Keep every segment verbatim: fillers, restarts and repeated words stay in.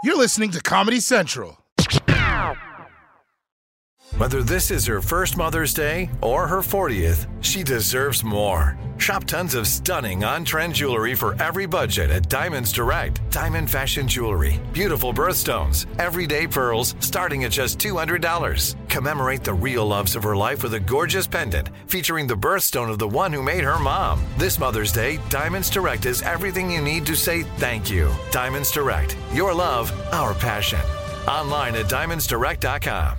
You're listening to Comedy Central. Whether this is her first Mother's Day or her fortieth, she deserves more. Shop tons of stunning on-trend jewelry for every budget at Diamonds Direct. Diamond fashion jewelry, beautiful birthstones, everyday pearls starting at just two hundred dollars. Commemorate the real loves of her life with a gorgeous pendant featuring the birthstone of the one who made her mom. This Mother's Day, Diamonds Direct is everything you need to say thank you. Diamonds Direct, your love, our passion. Online at diamonds direct dot com.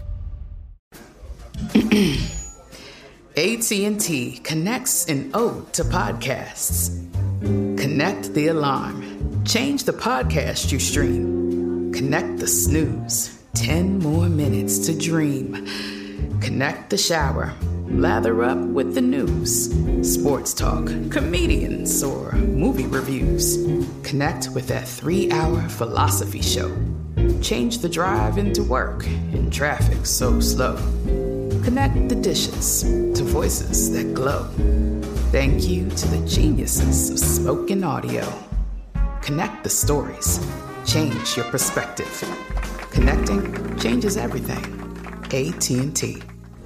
A T and T connects an ode to podcasts. Connect the alarm. Change the podcast you stream. Connect the snooze. Ten more minutes to dream. Connect the shower. Lather up with the news. Sports talk, comedians, or movie reviews. Connect with that three-hour philosophy show. Change the drive into work in traffic so slow. Connect the dishes to voices that glow. Thank you to the geniuses of spoken audio. Connect the stories. Change your perspective. Connecting changes everything. A T and T.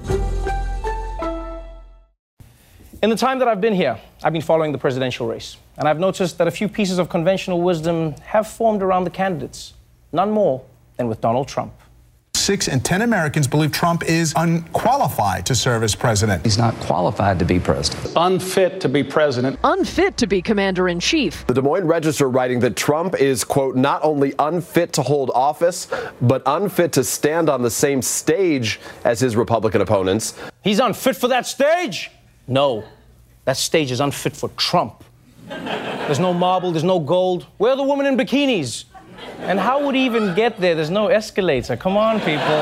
In the time that I've been here, I've been following the presidential race, and I've noticed that a few pieces of conventional wisdom have formed around the candidates. None more than with Donald Trump. Six in ten Americans believe Trump is unqualified to serve as president. He's not qualified to be president. Unfit to be president. Unfit to be commander-in-chief. The Des Moines Register writing that Trump is, quote, not only unfit to hold office, but unfit to stand on the same stage as his Republican opponents. He's unfit for that stage? No, that stage is unfit for Trump. There's no marble, there's no gold. Where are the women in bikinis? And how would he even get there? There's no escalator. Come on, people.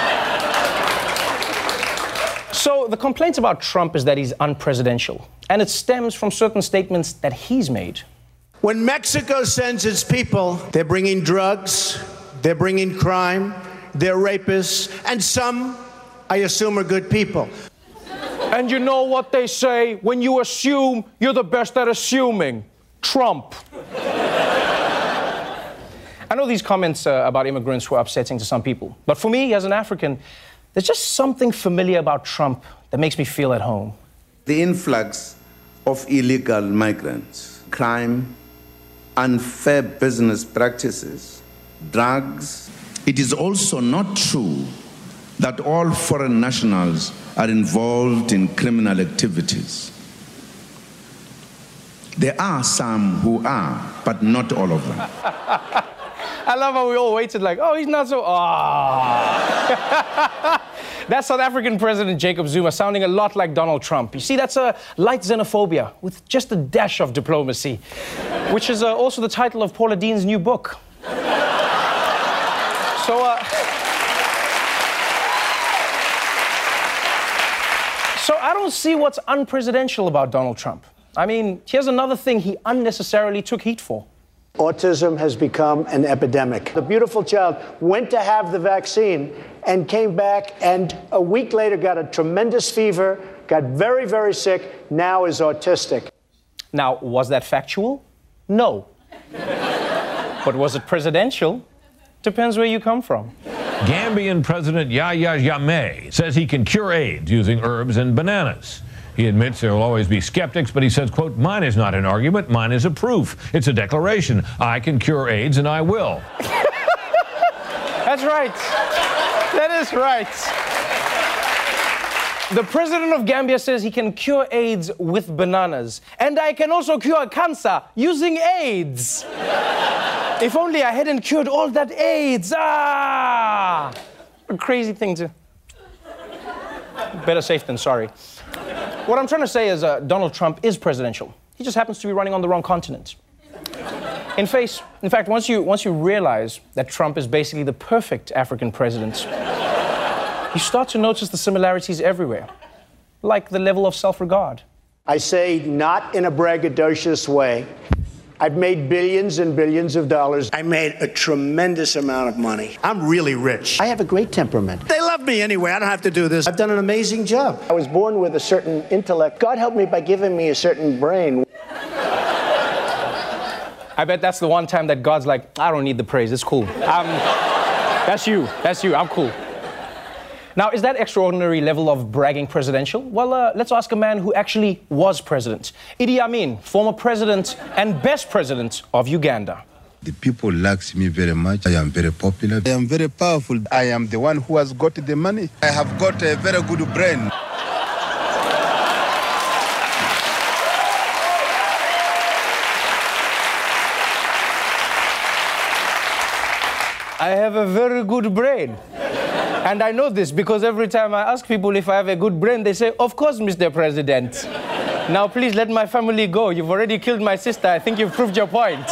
So the complaint about Trump is that he's unpresidential, and it stems from certain statements that he's made. When Mexico sends its people, they're bringing drugs, they're bringing crime, they're rapists, and some, I assume, are good people. And you know what they say, when you assume, you're the best at assuming. Trump. I know these comments uh, about immigrants were upsetting to some people, but for me, as an African, there's just something familiar about Trump that makes me feel at home. The influx of illegal migrants, crime, unfair business practices, drugs. It is also not true that all foreign nationals are involved in criminal activities. There are some who are, but not all of them. I love how we all waited like, oh, he's not so... Ah. That's South African President Jacob Zuma sounding a lot like Donald Trump. You see, that's a light xenophobia with just a dash of diplomacy, which is uh, also the title of Paula Dean's new book. So, uh... So I don't see what's unpresidential about Donald Trump. I mean, here's another thing he unnecessarily took heat for. Autism has become an epidemic. The beautiful child went to have the vaccine and came back and a week later got a tremendous fever, got very, very sick, now is autistic. Now, was that factual? No. But was it presidential? Depends where you come from. Gambian President Yahya Jammeh says he can cure AIDS using herbs and bananas. He admits there will always be skeptics, but he says, quote, mine is not an argument, mine is a proof. It's a declaration. I can cure AIDS, and I will. That's right. That is right. The president of Gambia says he can cure AIDS with bananas. And I can also cure cancer using AIDS. If only I hadn't cured all that AIDS. Ah! A crazy thing to... Better safe than sorry. What I'm trying to say is uh, Donald Trump is presidential. He just happens to be running on the wrong continent. In, face, in fact, once you, once you realize that Trump is basically the perfect African president, you start to notice the similarities everywhere, like the level of self-regard. I say not in a braggadocious way. I've made billions and billions of dollars. I made a tremendous amount of money. I'm really rich. I have a great temperament. They love me anyway. I don't have to do this. I've done an amazing job. I was born with a certain intellect. God helped me by giving me a certain brain. I I bet that's the one time that God's like, I don't need the praise, it's cool. Um, that's you, that's you, I'm cool. Now, is that extraordinary level of bragging presidential? Well, uh, let's ask a man who actually was president. Idi Amin, former president and best president of Uganda. The people like me very much. I am very popular. I am very powerful. I am the one who has got the money. I have got a very good brain. I have a very good brain. And I know this because every time I ask people if I have a good brain, they say, of course, Mister President. Now, please let my family go. You've already killed my sister. I think you've proved your point.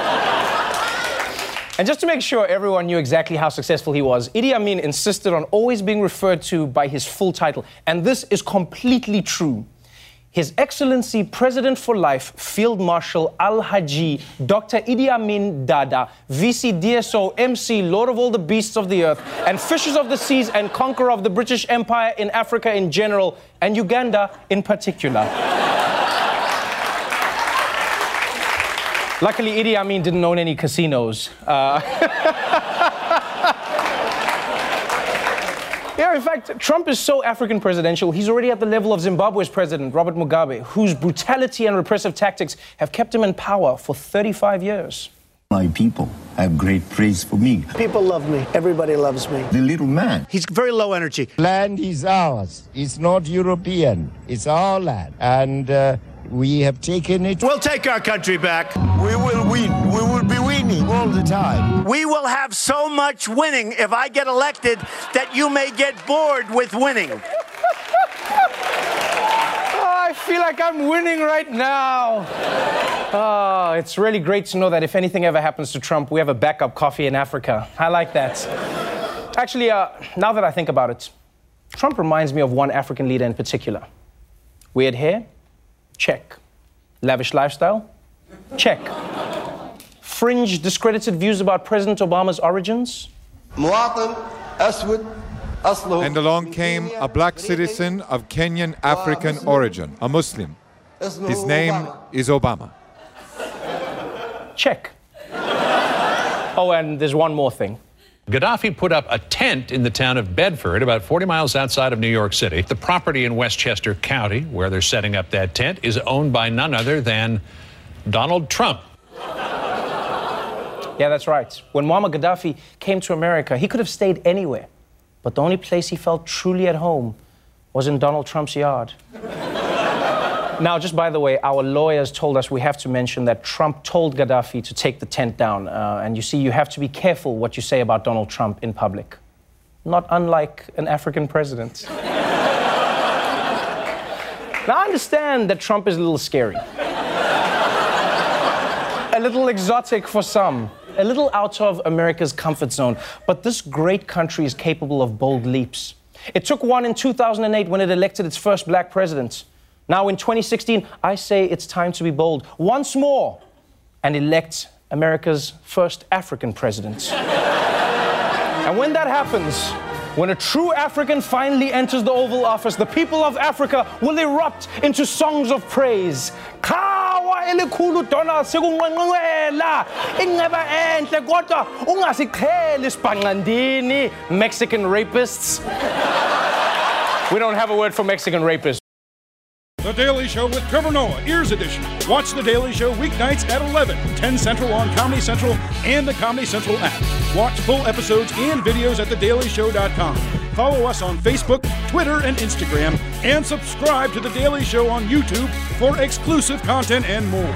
And just to make sure everyone knew exactly how successful he was, Idi Amin insisted on always being referred to by his full title. And this is completely true. His Excellency President for Life, Field Marshal Al-Haji, Doctor Idi Amin Dada, V C D S O, M C, Lord of all the beasts of the earth, and Fishers of the seas, and conqueror of the British Empire in Africa in general, and Uganda in particular. Luckily, Idi Amin didn't own any casinos. Uh, Yeah, in fact, Trump is so African presidential, he's already at the level of Zimbabwe's president, Robert Mugabe, whose brutality and repressive tactics have kept him in power for thirty-five years. My people have great praise for me. People love me. Everybody loves me. The little man. He's very low energy. Land is ours. It's not European. It's our land. And uh, we have taken it. We'll take our country back. We will win. We will be winning all the time. We will have so much winning if I get elected that you may get bored with winning. Oh, I feel like I'm winning right now. Oh, it's really great to know that if anything ever happens to Trump, we have a backup coffee in Africa. I like that. Actually, uh, now that I think about it, Trump reminds me of one African leader in particular. Weird hair? Check. Lavish lifestyle? Check. Fringe, discredited views about President Obama's origins? And along came a black citizen of Kenyan African origin, a Muslim. His name is Obama. Check. Oh, and there's one more thing. Gaddafi put up a tent in the town of Bedford, about forty miles outside of New York City. The property in Westchester County, where they're setting up that tent, is owned by none other than Donald Trump. Yeah, that's right. When Muammar Gaddafi came to America, he could have stayed anywhere. But the only place he felt truly at home was in Donald Trump's yard. Now, just by the way, our lawyers told us we have to mention that Trump told Gaddafi to take the tent down. Uh, and you see, you have to be careful what you say about Donald Trump in public. Not unlike an African president. Now, I understand that Trump is a little scary. A little exotic for some. A little out of America's comfort zone. But this great country is capable of bold leaps. It took one in two thousand eight when it elected its first black president. Now in twenty sixteen, I say it's time to be bold once more and elect America's first African president. And when that happens, when a true African finally enters the Oval Office, the people of Africa will erupt into songs of praise. Khawa elikhulu Donald sikunqenqela ingceba enhle kodwa ungasiqheli sibhanqandini Mexican rapists. We don't have a word for Mexican rapists. The Daily Show with Trevor Noah, Ears Edition. Watch The Daily Show weeknights at eleven, ten Central on Comedy Central and the Comedy Central app. Watch full episodes and videos at the daily show dot com. Follow us on Facebook, Twitter, and Instagram. And subscribe to The Daily Show on YouTube for exclusive content and more.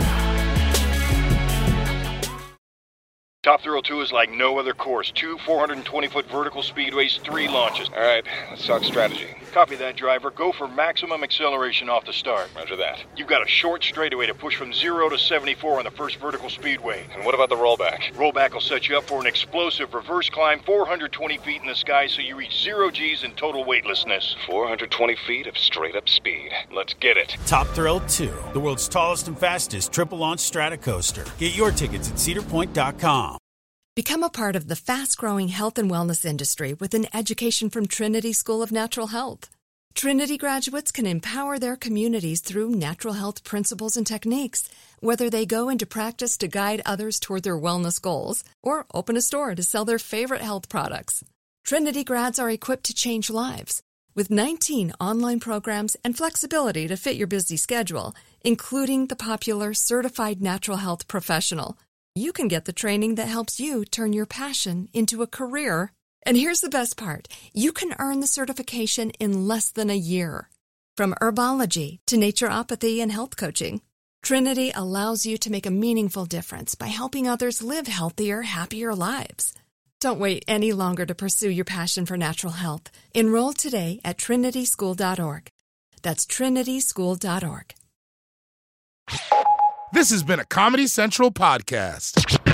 Top Thrill two is like no other course. Two four hundred twenty foot vertical speedways, three launches. All right, let's talk strategy. Copy that, driver. Go for maximum acceleration off the start. Roger that. You've got a short straightaway to push from zero to seventy-four on the first vertical speedway. And what about the rollback? Rollback will set you up for an explosive reverse climb four hundred twenty feet in the sky so you reach zero G's in total weightlessness. four hundred twenty feet of straight-up speed. Let's get it. Top Thrill two, the world's tallest and fastest triple-launch stratocoaster. Get your tickets at cedar point dot com. Become a part of the fast-growing health and wellness industry with an education from Trinity School of Natural Health. Trinity graduates can empower their communities through natural health principles and techniques, whether they go into practice to guide others toward their wellness goals or open a store to sell their favorite health products. Trinity grads are equipped to change lives with nineteen online programs and flexibility to fit your busy schedule, including the popular Certified Natural Health Professional. You can get the training that helps you turn your passion into a career. And here's the best part. You can earn the certification in less than a year. From herbology to naturopathy and health coaching, Trinity allows you to make a meaningful difference by helping others live healthier, happier lives. Don't wait any longer to pursue your passion for natural health. Enroll today at trinity school dot org. That's trinity school dot org. This has been a Comedy Central podcast.